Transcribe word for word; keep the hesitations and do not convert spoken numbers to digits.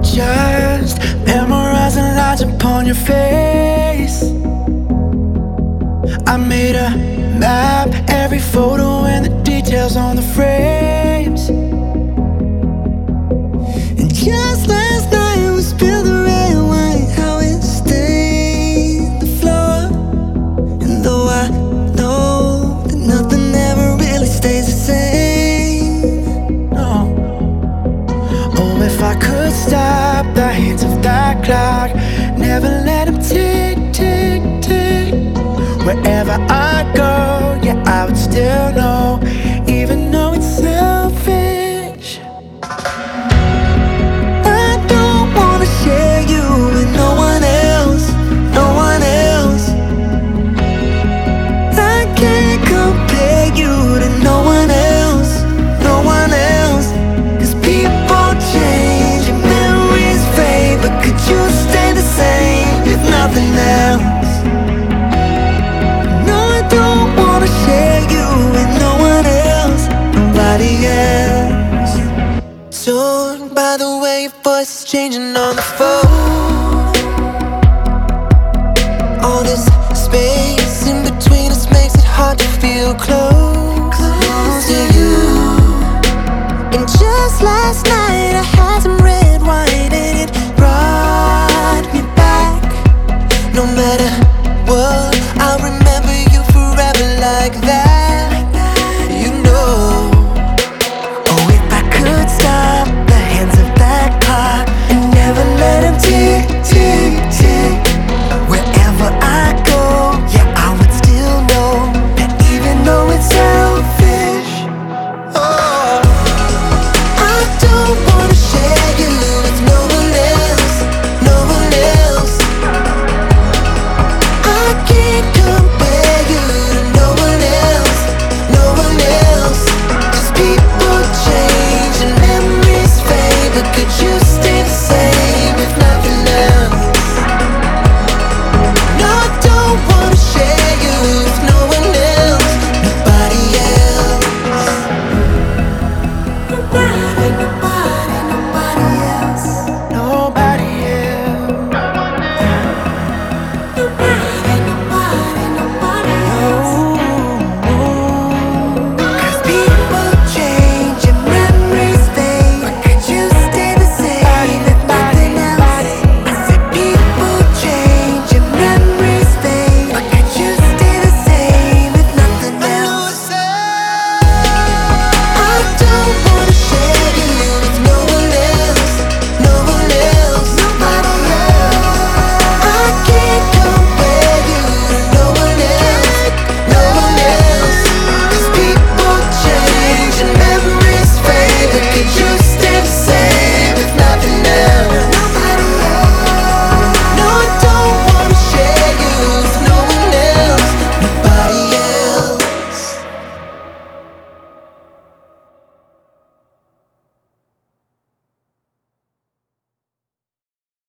just memorizing lines upon your face. I made a map, every photo and the details on the frames. And just last night we spilled the red wine, how it stained the floor. And though I know that nothing ever really stays the same, no. Oh, if I could stop the hands of that clock, never let them tick, tick, tick. Wherever I go, yeah, I would still know